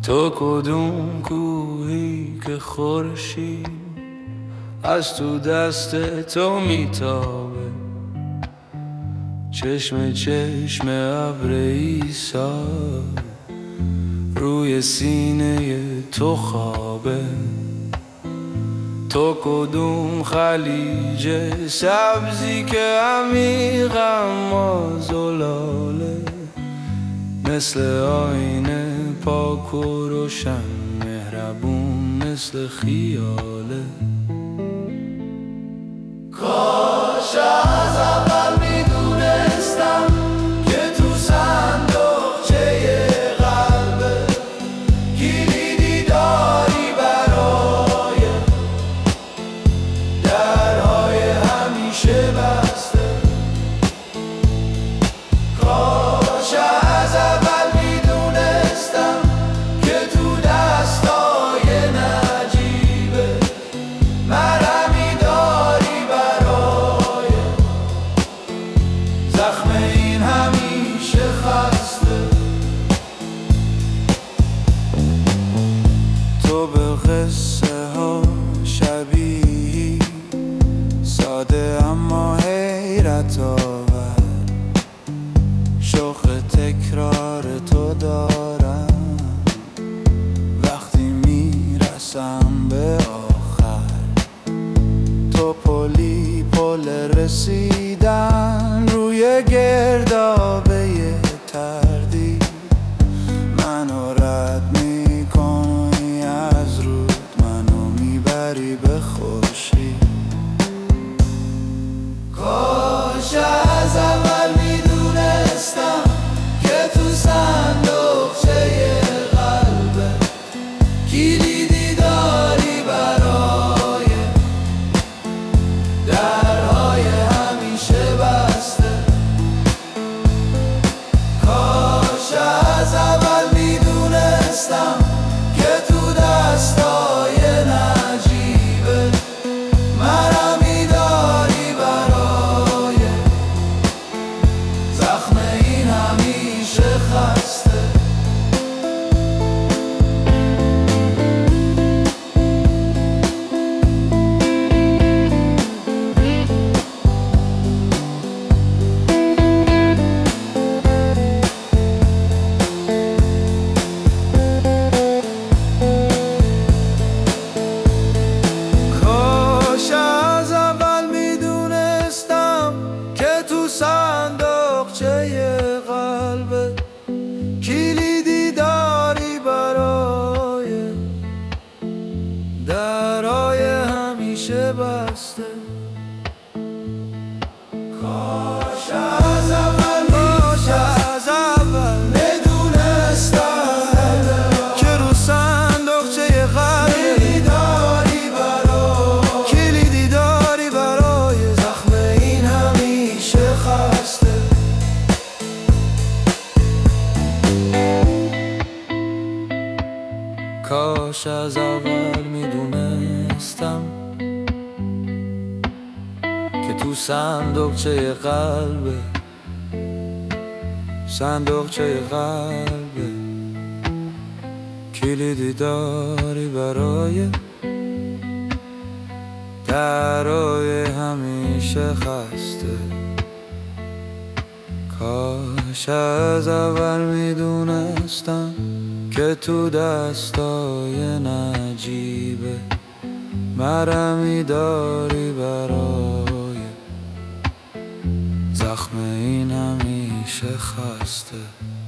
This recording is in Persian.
تو کدوم کوهی که خورشید از تو دست تو میتابه، چشم چشم ابر عیسی روی سینه تو خوابه. تو کدوم خلیج سبزی که عمیق اما زلاله، مثل آینه پاک و روشن، مهربون مثل خیاله. کاش از اول میدونستم که تو صندوقچه قلبت کلیدی داری برای درهای همیشه بسته. کاش از اول میدونستم که تو دستای نجیبت مرهمی داری برای زخم این همیشه خسته. تو به قصه ها شبیهی، ساده اما حیرت آور، شوق تکرار تو دارم وقتی میرسم به آخر. تو پلی پل رسیدن روی گردابه تردید، منو رد میکنی از رود، منو میبری به خورشید. کاش از اول میدونستم که تو صندوقچه قلبت کلیدی داری برای درهای همیشه بسته. کاش از اول میدونستم که تو دستای نجیبت مرهمی داری برای زخم این همیشه خسته. کاش از اول میدونستم که تو صندوقچه قلبت کلیدی داری برای درهای همیشه بسته. کاش از اول میدونستم که رو صندوقچه قلبت کلیدی داری برای زخم این همیشه خسته. کاش از اول میدونستم که تو صندوقچه قلبت کلیدی داری برای درای همیشه خسته. کاش از اول میدونستم که تو دستای نجیبت مرهمی داری برای زخم این همیشه خسته.